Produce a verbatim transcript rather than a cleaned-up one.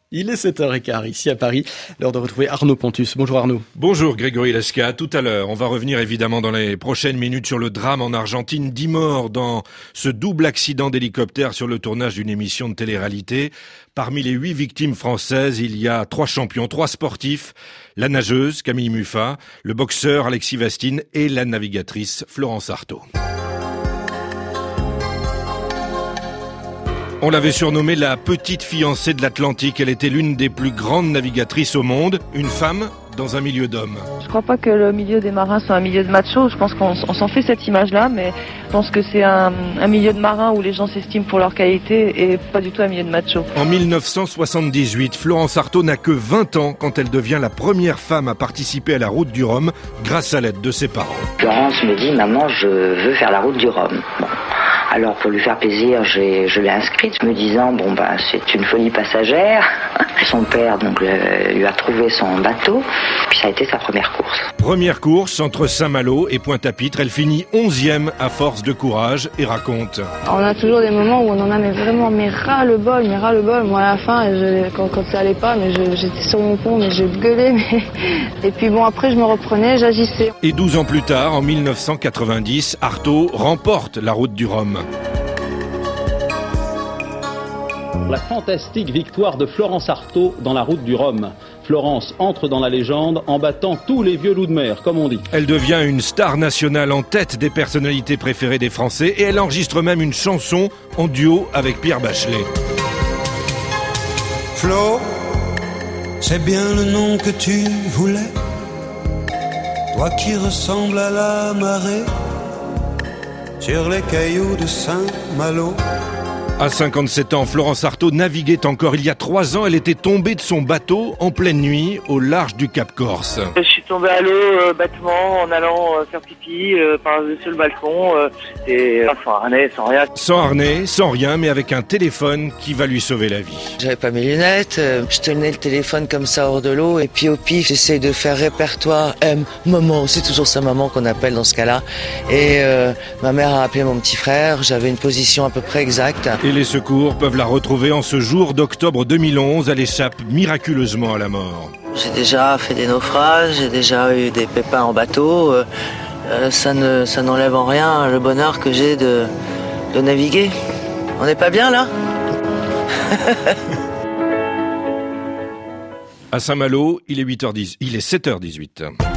Il est sept heures quinze ici à Paris, l'heure de retrouver Arnaud Pontus. Bonjour Arnaud. Bonjour Grégory Lasca, tout à l'heure. On va revenir évidemment dans les prochaines minutes sur le drame en Argentine. dix morts dans ce double accident d'hélicoptère sur le tournage d'une émission de télé-réalité. Parmi les huit victimes françaises, il y a trois champions, trois sportifs. La nageuse Camille Muffat, le boxeur Alexis Vastine et la navigatrice Florence Artaud. On l'avait surnommée la petite fiancée de l'Atlantique. Elle était l'une des plus grandes navigatrices au monde. Une femme dans un milieu d'hommes. Je crois pas que le milieu des marins soit un milieu de macho. Je pense qu'on on s'en fait cette image-là, mais je pense que c'est un, un milieu de marins où les gens s'estiment pour leur qualité et pas du tout un milieu de macho. En mille neuf cent soixante-dix-huit, Florence Artaud n'a que vingt ans quand elle devient la première femme à participer à la route du Rhum grâce à l'aide de ses parents. Florence me dit « Maman, je veux faire la route du Rhum ». Bon. Alors pour lui faire plaisir, j'ai, je l'ai inscrite, me disant bon ben c'est une folie passagère. Son père donc le, lui a trouvé son bateau, puis ça a été sa première course. Première course entre Saint-Malo et Pointe-à-Pitre, elle finit onzième à force de courage et raconte. On a toujours des moments où on en a mais vraiment mais ras le bol, mais ras le bol. Moi à la fin, je, quand, quand ça allait pas, mais je, j'étais sur mon pont, mais je gueulais. Mais... Et puis bon après je me reprenais, j'agissais. Et douze ans plus tard, en mille neuf cent quatre-vingt-dix, Artaud remporte la route du Rhum. La fantastique victoire de Florence Artaud dans la route du Rhum. Florence entre dans la légende en battant tous les vieux loups de mer, comme on dit. Elle devient une star nationale en tête des personnalités préférées des Français et elle enregistre même une chanson en duo avec Pierre Bachelet. Flo, c'est bien le nom que tu voulais. Toi qui ressembles à la marée sur les cailloux de Saint-Malo. À cinquante-sept ans, Florence Artaud naviguait encore. Il y a trois ans, elle était tombée de son bateau en pleine nuit au large du Cap Corse. Je suis tombée à l'eau euh, bêtement en allant euh, faire pipi euh, par-dessus le balcon euh, et euh, sans harnais, sans rien. Sans harnais, sans rien, mais avec un téléphone qui va lui sauver la vie. J'avais pas mes lunettes, euh, je tenais le téléphone comme ça hors de l'eau et puis au pif, j'essaye de faire répertoire M, maman, c'est toujours sa maman qu'on appelle dans ce cas-là. Et euh, ma mère a appelé mon petit frère, j'avais une position à peu près exacte. Et les secours peuvent la retrouver en ce jour d'octobre deux mille onze. Elle échappe miraculeusement à la mort. J'ai déjà fait des naufrages, j'ai déjà eu des pépins en bateau. Euh, euh, ça ne, ça n'enlève en rien le bonheur que j'ai de, de naviguer. On n'est pas bien là ? À Saint-Malo, il est huit heures dix, il est sept heures dix-huit.